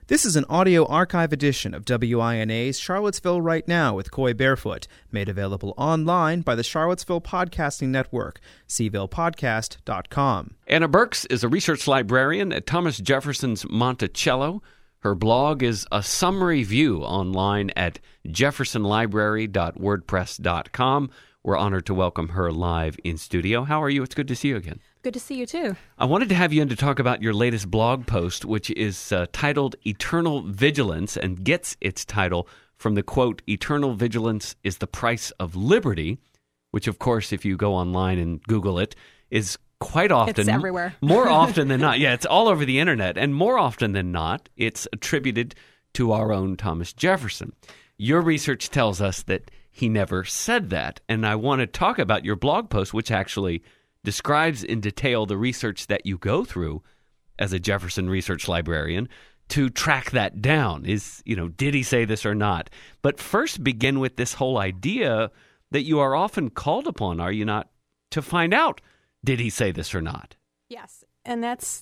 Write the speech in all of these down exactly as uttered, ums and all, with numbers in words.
This is an audio archive edition of W I N A's Charlottesville Right Now with Coy Barefoot, made available online by the Charlottesville Podcasting Network, c ville podcast dot com. Anna Burks is a research librarian at Thomas Jefferson's Monticello. Her blog is a summary view online at jefferson library dot wordpress dot com. We're honored to welcome her live in studio. How are you? It's good to see you again. Good to see you, too. I wanted to have you in to talk about your latest blog post, which is uh, titled Eternal Vigilance, and gets its title from the quote, "Eternal vigilance is the price of liberty," which, of course, if you go online and Google it, is quite often... It's everywhere. More often than not. Yeah, it's all over the internet. And more often than not, it's attributed to our own Thomas Jefferson. Your research tells us that he never said that. And I want to talk about your blog post, which actually describes in detail the research that you go through as a Jefferson research librarian to track that down. Is, you know, did he say this or not? But first begin with this whole idea that you are often called upon, are you not, to find out, did he say this or not? Yes, and that's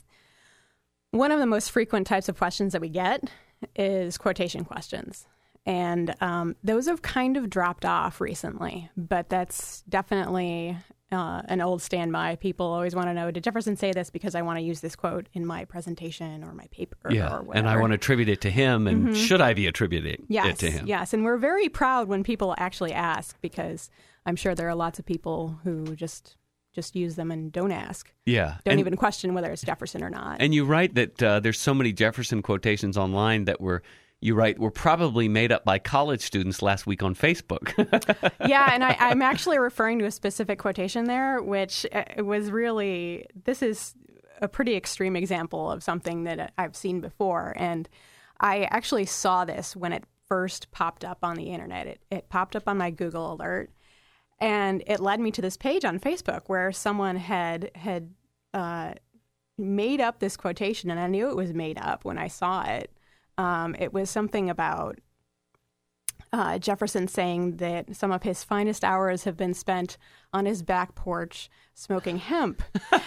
one of the most frequent types of questions that we get is quotation questions. And um, those have kind of dropped off recently, but that's definitely uh, an old standby. People always want to know, did Jefferson say this because I want to use this quote in my presentation or my paper yeah, or whatever. And I want to attribute it to him, and mm-hmm. should I be attributing yes, it to him? Yes, and we're very proud when people actually ask, because I'm sure there are lots of people who just... just use them and don't ask. Yeah. Don't and, even question whether it's Jefferson or not. And you write that uh, there's so many Jefferson quotations online that were, you write, were probably made up by college students last week on Facebook. Yeah, and I, I'm actually referring to a specific quotation there, which uh, was really, this is a pretty extreme example of something that I've seen before. And I actually saw this when it first popped up on the internet. It, it popped up on my Google alert. And it led me to this page on Facebook where someone had had uh, made up this quotation, and I knew it was made up when I saw it. Um, it was something about uh, Jefferson saying that some of his finest hours have been spent on his back porch smoking hemp.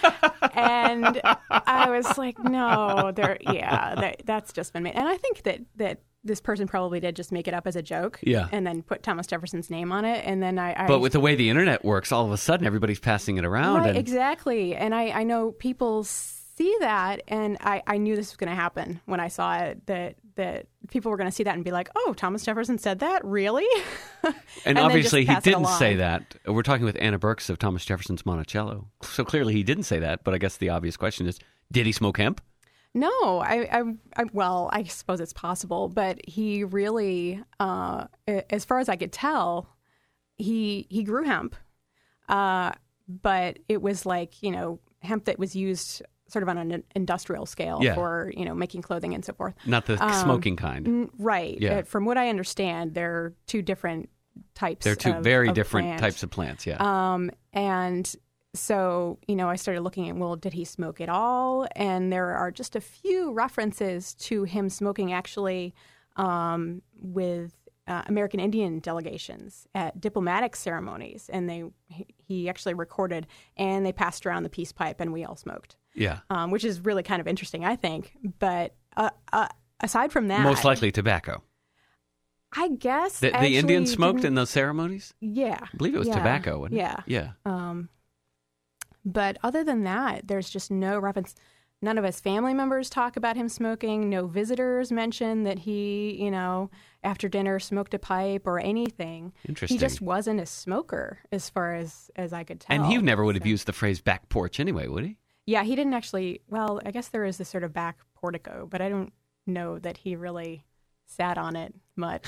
And I was like, no, there, yeah, that, that's just been made. And I think that that. This person probably did just make it up as a joke, yeah, and then put Thomas Jefferson's name on it, and then I. I but with the way the internet works, all of a sudden everybody's passing it around. Right, and... exactly. And I, I know people see that, and I, I knew this was going to happen when I saw it, that that people were going to see that and be like, oh, Thomas Jefferson said that? Really? and, and obviously he didn't say that. We're talking with Anna Burks of Thomas Jefferson's Monticello. So clearly he didn't say that, but I guess the obvious question is, did he smoke hemp? No, I, I, I, well, I suppose it's possible, but he really, uh, as far as I could tell, he he grew hemp, uh, but it was like, you know, hemp that was used sort of on an industrial scale yeah. for, you know, making clothing and so forth. Not the um, smoking kind. N- right. Yeah. Uh, from what I understand, they're two different types. They're two of, very of different plant. types of plants, yeah. Um, and... So, you know, I started looking at, well, did he smoke at all? And there are just a few references to him smoking actually um, with uh, American Indian delegations at diplomatic ceremonies. And they he actually recorded, and they passed around the peace pipe, and we all smoked. Yeah. Um, which is really kind of interesting, I think. But uh, uh, aside from that... Most likely tobacco. I guess The, the Indians smoked in those ceremonies? Yeah. I believe it was yeah, tobacco, wasn't it? Yeah. Yeah. Um, But other than that, there's just no reference. None of his family members talk about him smoking. No visitors mention that he, you know, after dinner smoked a pipe or anything. Interesting. He just wasn't a smoker as far as, as I could tell. And he never would have so. used the phrase back porch anyway, would he? Yeah, he didn't actually. Well, I guess there is this sort of back portico, but I don't know that he really sat on it much.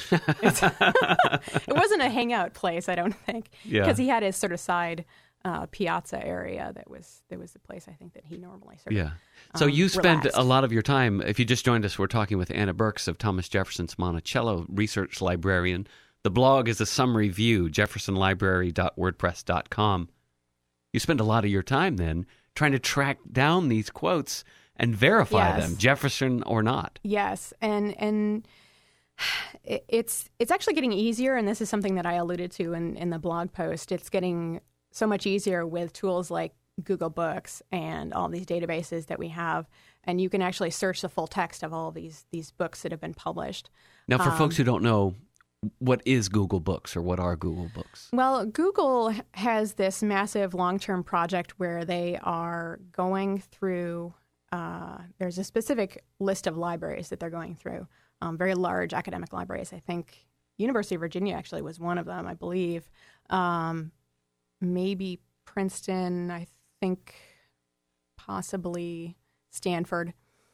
It wasn't a hangout place, I don't think. Yeah. Because he had his sort of side... Uh, piazza area that was that was the place I think that he normally sort of, yeah. So um, you spend relaxed. a lot of your time. If you just joined us, we're talking with Anna Burks of Thomas Jefferson's Monticello, research librarian. The blog is a summary view, jefferson library dot wordpress dot com. You spend a lot of your time then trying to track down these quotes and verify yes. them, Jefferson or not. Yes, and and it, it's it's actually getting easier, and this is something that I alluded to in, in the blog post. It's getting so much easier with tools like Google Books and all these databases that we have and you can actually search the full text of all these these books that have been published. Now, for Um, folks who don't know, what is Google Books, or what are Google Books? Well, Google has this massive long-term project where they are going through, uh, there's a specific list of libraries that they're going through, um, very large academic libraries. I think University of Virginia actually was one of them, I believe. Um, maybe Princeton, I think possibly Stanford.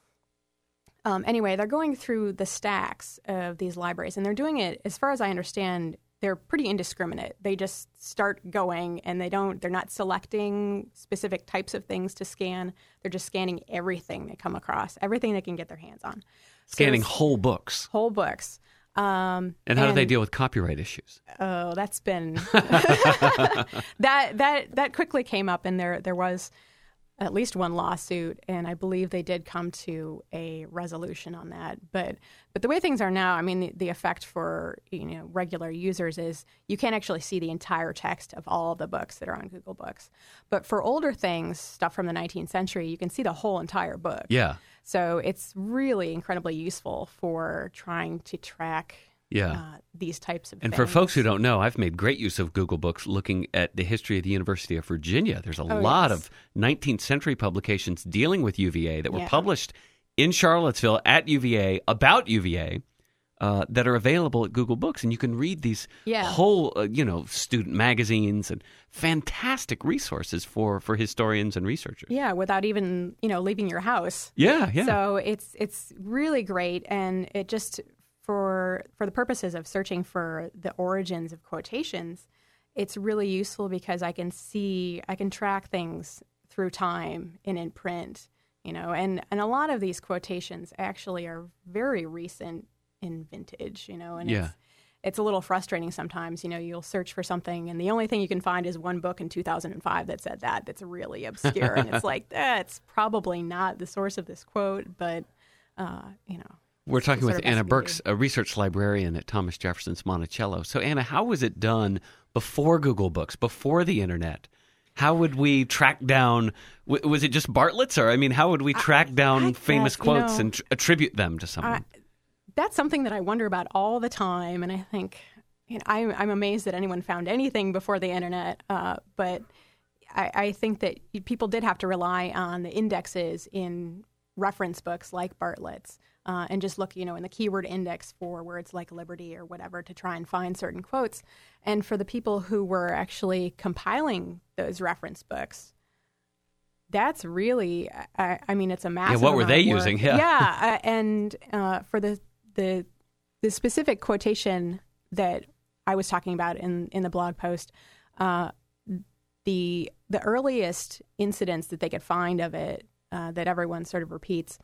Um, anyway, they're going through the stacks of these libraries, and they're doing it, as far as I understand, they're pretty indiscriminate. They just start going, and they don't, they're not selecting specific types of things to scan. They're just scanning everything they come across, everything they can get their hands on. Scanning So whole books. whole books. Um, And how do they deal with copyright issues? Oh, that's been that that that quickly came up, and there there was at least one lawsuit, and I believe they did come to a resolution on that. But but the way things are now, I mean, the, the effect for you know regular users is you can't actually see the entire text of all of the books that are on Google Books. But for older things, stuff from the nineteenth century, you can see the whole entire book. Yeah. So it's really incredibly useful for trying to track Yeah. uh, these types of And things. for folks who don't know, I've made great use of Google Books looking at the history of the University of Virginia. There's a Oh, lot yes. of nineteenth century publications dealing with U V A that were Yeah. published in Charlottesville at U V A about U V A uh, that are available at Google Books. And you can read these Yeah. whole, uh, you know, student magazines and fantastic resources for, for historians and researchers. Yeah, without even, you know, leaving your house. Yeah, yeah. So it's it's really great, and it just for for the purposes of searching for the origins of quotations, it's really useful because I can see I can track things through time and in print, you know, and and a lot of these quotations actually are very recent in vintage, you know, and Yeah. it's it's a little frustrating sometimes. You know, you'll search for something, and the only thing you can find is one book in two thousand five that said that. That's really obscure, and it's like that's probably not the source of this quote, but uh, you know. We're talking sort with of has Anna to be- Burks, a research librarian at Thomas Jefferson's Monticello. So, Anna, how was it done before Google Books, before the internet? How would we track down? W- was it just Bartlett's, or I mean, how would we track down I famous guess, you quotes know, and tr- attribute them to someone? I, that's something that I wonder about all the time, and I think you know, I'm, I'm amazed that anyone found anything before the internet. Uh, but I, I think that people did have to rely on the indexes in reference books like Bartlett's, uh, and just look, you know, in the keyword index for words like liberty or whatever to try and find certain quotes. And for the people who were actually compiling those reference books, that's really, I, I mean, it's a massive. Yeah, what were amount they of work. using? Yeah. yeah, uh, and uh, for the the the specific quotation that I was talking about in in the blog post, uh, the the earliest incidents that they could find of it uh, that everyone sort of repeats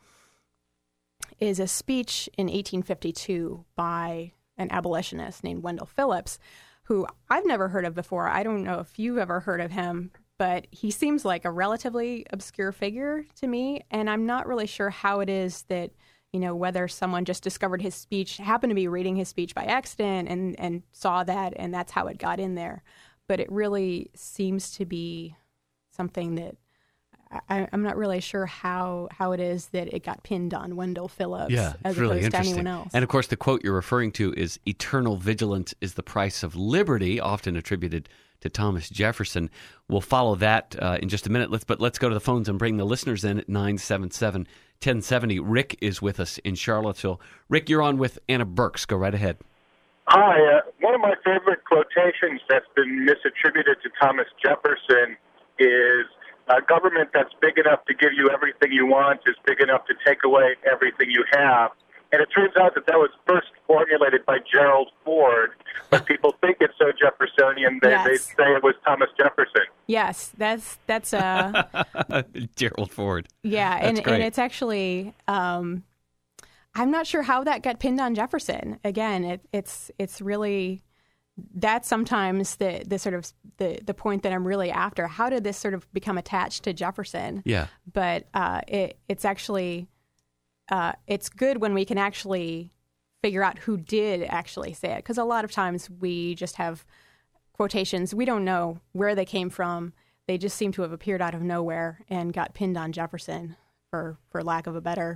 is a speech in eighteen fifty-two by an abolitionist named Wendell Phillips, who I've never heard of before. I don't know if you've ever heard of him, but he seems like a relatively obscure figure to me, and I'm not really sure how it is that, you know, whether someone just discovered his speech, happened to be reading his speech by accident and, and saw that, and that's how it got in there. But it really seems to be something that I, I'm not really sure how, how it is that it got pinned on Wendell Phillips Yeah, as it's really opposed to interesting. anyone else. And of course, the quote you're referring to is "Eternal vigilance is the price of liberty," often attributed to Thomas Jefferson. We'll follow that uh, in just a minute. Let's but let's go to the phones and bring the listeners in at nine seven seven, one oh seven oh. Rick is with us in Charlottesville. Rick, you're on with Anna Burks. Go right ahead. Hi. Uh, one of my favorite quotations that's been misattributed to Thomas Jefferson is, "A government that's big enough to give you everything you want is big enough to take away everything you have." And it turns out that that was first formulated by Gerald Ford, but people think it's so Jeffersonian, they, Yes. they say it was Thomas Jefferson. Yes, that's that's uh Gerald Ford. yeah, That's and great. and it's actually um, I'm not sure how that got pinned on Jefferson. Again, it, it's it's really that's sometimes the the sort of the the point that I'm really after. How did this sort of become attached to Jefferson? Yeah. But uh, it it's actually uh, it's good when we can actually figure out who did actually say it, because a lot of times we just have quotations. We don't know where they came from. They just seem to have appeared out of nowhere and got pinned on Jefferson for, for lack of a better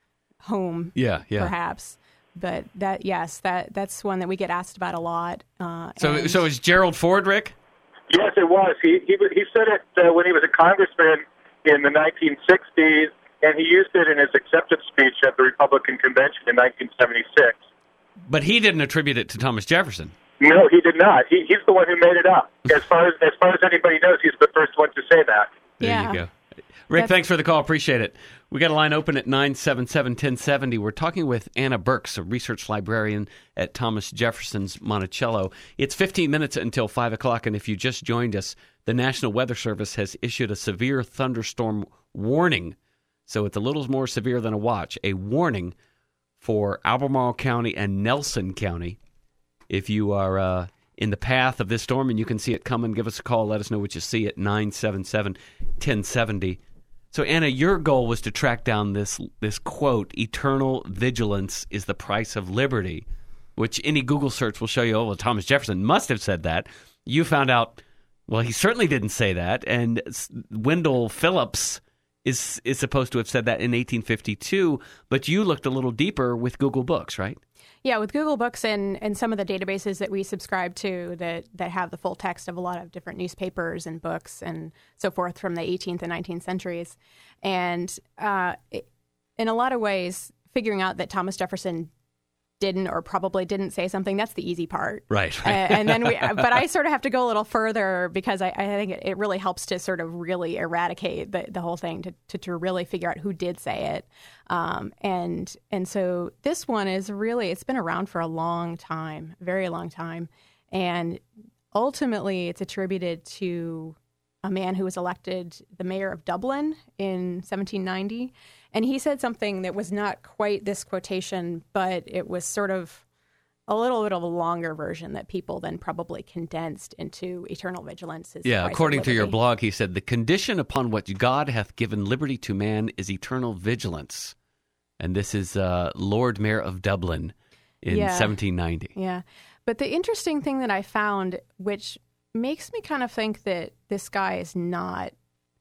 home, yeah, yeah. perhaps. But that, yes, that that's one that we get asked about a lot. Uh, So, and- so is Gerald Ford, Rick? Yes, it was. He he, he said it uh, when he was a congressman in the nineteen sixties, and he used it in his acceptance speech at the Republican convention in nineteen seventy-six. But he didn't attribute it to Thomas Jefferson. No, he did not. He, he's the one who made it up. As far as as far as anybody knows, he's the first one to say that. There Yeah. you go. Rick, That's- thanks for the call. Appreciate it. We got a line open at nine seven seven, one oh seven oh. We're talking with Anna Burks, a research librarian at Thomas Jefferson's Monticello. It's fifteen minutes until five o'clock, and if you just joined us, the National Weather Service has issued a severe thunderstorm warning. So it's a little more severe than a watch. A warning for Albemarle County and Nelson County. If you are uh, in the path of this storm and you can see it coming, give us a call. Let us know what you see at nine seven seven, one oh seven oh. So, Anna, your goal was to track down this this quote, eternal vigilance is the price of liberty, which any Google search will show you, oh, well, Thomas Jefferson must have said that. You found out, well, he certainly didn't say that, and Wendell Phillips is is supposed to have said that in eighteen fifty-two, but you looked a little deeper with Google Books, right? Yeah, with Google Books and, and some of the databases that we subscribe to that, that have the full text of a lot of different newspapers and books and so forth from the eighteenth and nineteenth centuries. And uh, it, in a lot of ways, figuring out that Thomas Jefferson didn't or probably didn't say something, that's the easy part. Right. uh, and then we, but I sort of have to go a little further because I, I think it, it really helps to sort of really eradicate the, the whole thing to, to, to really figure out who did say it. Um, and and so this one is really, it's been around for a long time, very long time. And ultimately it's attributed to a man who was elected the mayor of Dublin in seventeen ninety. And he said something that was not quite this quotation, but it was sort of a little bit of a longer version that people then probably condensed into eternal vigilance. Is the Yeah, price of according to your liberty. blog, he said, the condition upon which God hath given liberty to man is eternal vigilance. And this is uh, Lord Mayor of Dublin in Yeah. seventeen ninety. Yeah. But the interesting thing that I found, which makes me kind of think that this guy is not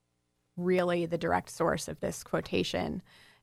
really the direct source of this quotation,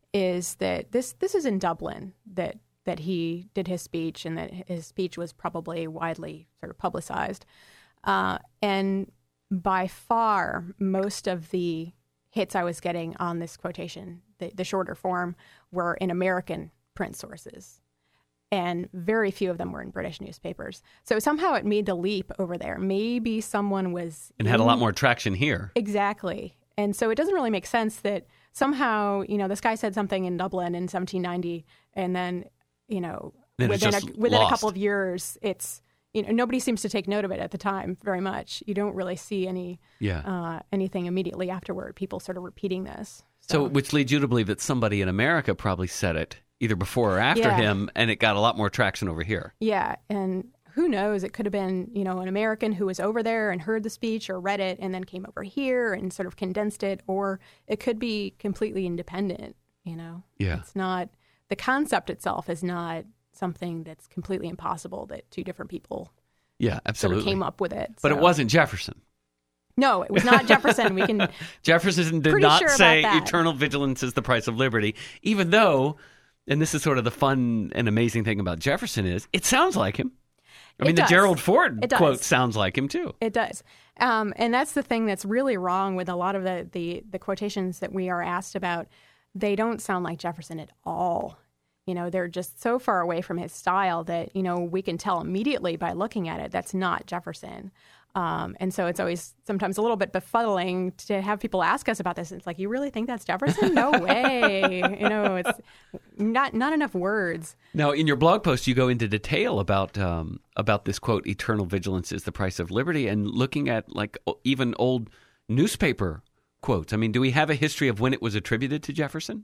is that this this is in Dublin that that he did his speech, and that his speech was probably widely sort of publicized. Uh, and by far, most of the hits I was getting on this quotation, the, the shorter form, were in American print sources. And very few of them were in British newspapers. So somehow it made the leap over there. Maybe someone was... And had a lot in- more traction here. Exactly. And so it doesn't really make sense that somehow, you know, this guy said something in Dublin in seventeen ninety, and then, you know, Then it's within, a, just within a lost. couple of years, it's, you know, nobody seems to take note of it at the time very much. You don't really see any Yeah. uh, anything immediately afterward, people sort of repeating this. So, which leads you to believe that somebody in America probably said it either before or after Yeah. him, and it got a lot more traction over here. Yeah, and who knows? It could have been, you know, an American who was over there and heard the speech or read it and then came over here and sort of condensed it, or it could be completely independent, you know? Yeah. It's not, the concept itself is not something that's completely impossible that two different people Yeah, sort absolutely. of came up with it. But it So- wasn't Jefferson. No, it was not Jefferson. We can, Jefferson did Pretty not sure about say that. eternal vigilance is the price of liberty, even though, and this is sort of the fun and amazing thing about Jefferson is, it sounds like him. I It mean, the does. Gerald Ford It does. quote sounds like him, too. It does. Um, and that's the thing that's really wrong with a lot of the, the, the quotations that we are asked about. They don't sound like Jefferson at all. You know, they're just so far away from his style that, you know, we can tell immediately by looking at it that's not Jefferson. Um, and so it's always sometimes a little bit befuddling to have people ask us about this. It's like, you really think that's Jefferson? No way. You know, it's not not enough words. Now, in your blog post, you go into detail about um, about this quote, eternal vigilance is the price of liberty, and looking at like o- even old newspaper quotes. I mean, do we have a history of when it was attributed to Jefferson?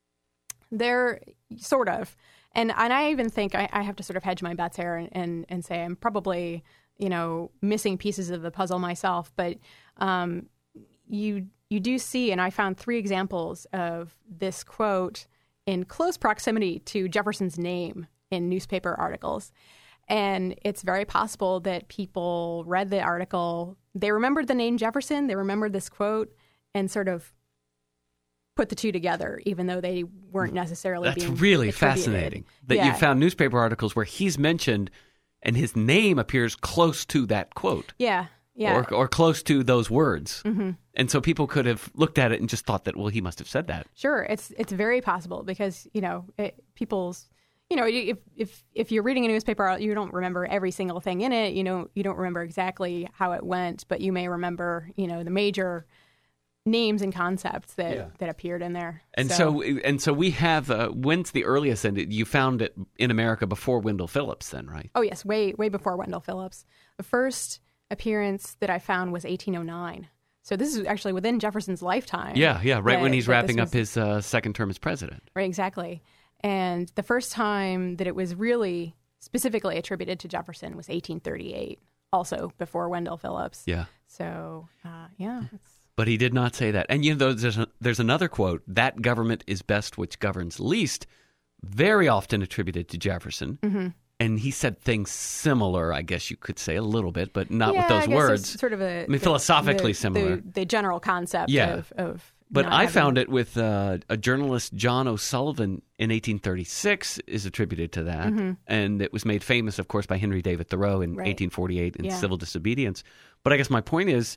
They're sort of. And and I even think I, I have to sort of hedge my bets here and, and, and say I'm probably, you know, missing pieces of the puzzle myself. But um, you you do see, and I found three examples of this quote in close proximity to Jefferson's name in newspaper articles. And it's very possible that people read the article, they remembered the name Jefferson, they remembered this quote, and sort of put the two together, even though they weren't necessarily That's being really attributed. fascinating that Yeah. you found newspaper articles where he's mentioned and his name appears close to that quote. Yeah, yeah. Or, or close to those words. Mm-hmm. And so people could have looked at it and just thought that, well, he must have said that. Sure, it's it's very possible because, you know, it, people's, you know, if if if you're reading a newspaper, you don't remember every single thing in it. You know, you don't remember exactly how it went, but you may remember, you know, the major names and concepts that, Yeah. that appeared in there. And so, and so we have, uh, when's the earliest? And you found it in America before Wendell Phillips then, right? Oh, yes, way way before Wendell Phillips. The first appearance that I found was eighteen oh nine. So this is actually within Jefferson's lifetime. Yeah, yeah, right that- when he's that wrapping this up his uh, second term as president. Right, exactly. And the first time that it was really specifically attributed to Jefferson was eighteen thirty-eight, also before Wendell Phillips. Yeah. So, uh, yeah. It's, But he did not say that. And you know, there's, a, there's another quote, that government is best which governs least, very often attributed to Jefferson. mm-hmm. And he said things similar, I guess you could say, a little bit, but not yeah, with those I guess words. it's sort of a, I mean, philosophically the, similar. The, the general concept Yeah. of, of But not I having- found it with uh, a journalist, John O'Sullivan, in eighteen thirty-six is attributed to that. Mm-hmm. And it was made famous, of course, by Henry David Thoreau in Right. eighteen forty-eight in Yeah. Civil Disobedience. But I guess my point is,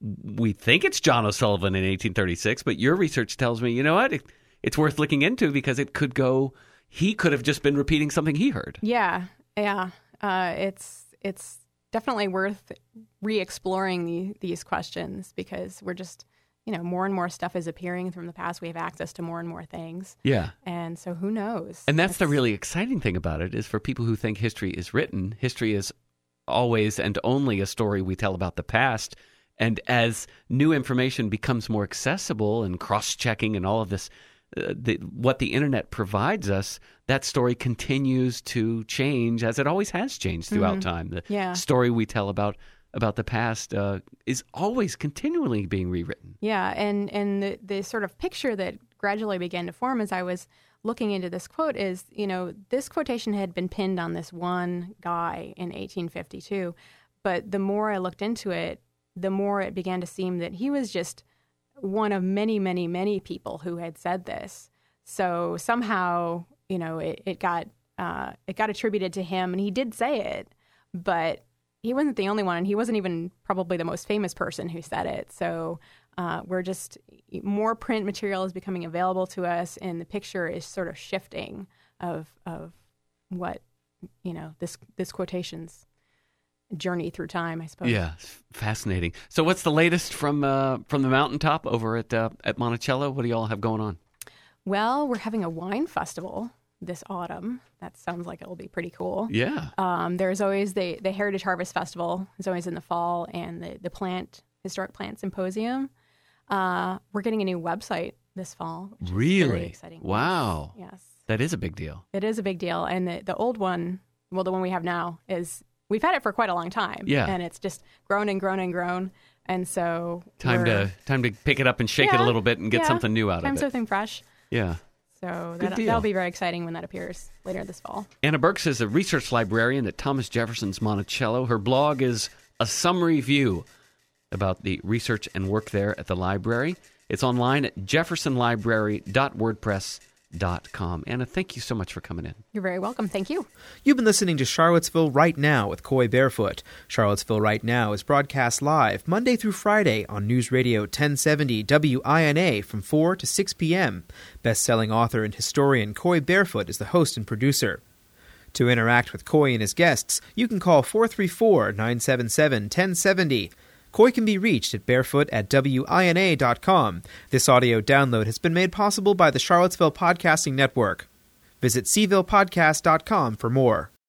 we think it's John O'Sullivan in eighteen thirty-six, but your research tells me, you know what, it, it's worth looking into because it could go, he could have just been repeating something he heard. Yeah, yeah. Uh, it's it's definitely worth re-exploring the, these questions because we're just, you know, more and more stuff is appearing from the past. We have access to more and more things. Yeah. And so who knows? And that's the It's- really exciting thing about it is for people who think history is written, history is always and only a story we tell about the past. And as new information becomes more accessible and cross-checking and all of this, uh, the, what the internet provides us, that story continues to change as it always has changed throughout time. The Yeah. story we tell about about the past uh, is always continually being rewritten. Yeah, and and the, the sort of picture that gradually began to form as I was looking into this quote is, you know, this quotation had been pinned on this one guy in eighteen fifty-two, but the more I looked into it, the more it began to seem that he was just one of many, many, many people who had said this. So somehow, you know, it, it got uh, it got attributed to him, and he did say it, but he wasn't the only one, and he wasn't even probably the most famous person who said it. So uh, we're just, more print material is becoming available to us, and the picture is sort of shifting of of what, you know, this this quotation's journey through time, I suppose. Yeah, it's fascinating. So what's the latest from uh, from the mountaintop over at uh, at Monticello? What do you all have going on? Well, we're having a wine festival this autumn. That sounds like it'll be pretty cool. Yeah. Um, there's always the, the Heritage Harvest Festival is always in the fall, and the, the plant historic plant symposium. Uh, we're getting a new website this fall. Which is Really? really exciting. Wow. Yes, That is a big deal. it is a big deal. And the, the old one, well, the one we have now is we've had it for quite a long time. Yeah. and it's just grown and grown and grown. And so Time we're- to time to pick it up and shake it Yeah, a little bit and get yeah. something new out time of it. something fresh. Yeah. So Good that, deal. that'll be very exciting when that appears later this fall. Anna Burks is a research librarian at Thomas Jefferson's Monticello. Her blog is a summary view about the research and work there at the library. It's online at jefferson library dot wordpress dot com. Anna, thank you so much for coming in. You're very welcome. Thank you. You've been listening to Charlottesville Right Now with Coy Barefoot. Charlottesville Right Now is broadcast live Monday through Friday on News Radio ten seventy W I N A from four to six p.m. Best-selling author and historian Coy Barefoot is the host and producer. To interact with Coy and his guests, you can call four three four, nine seven seven, one zero seven zero. Coy can be reached at barefoot at W I N A dot com. This audio download has been made possible by the Charlottesville Podcasting Network. Visit c ville podcast dot com for more.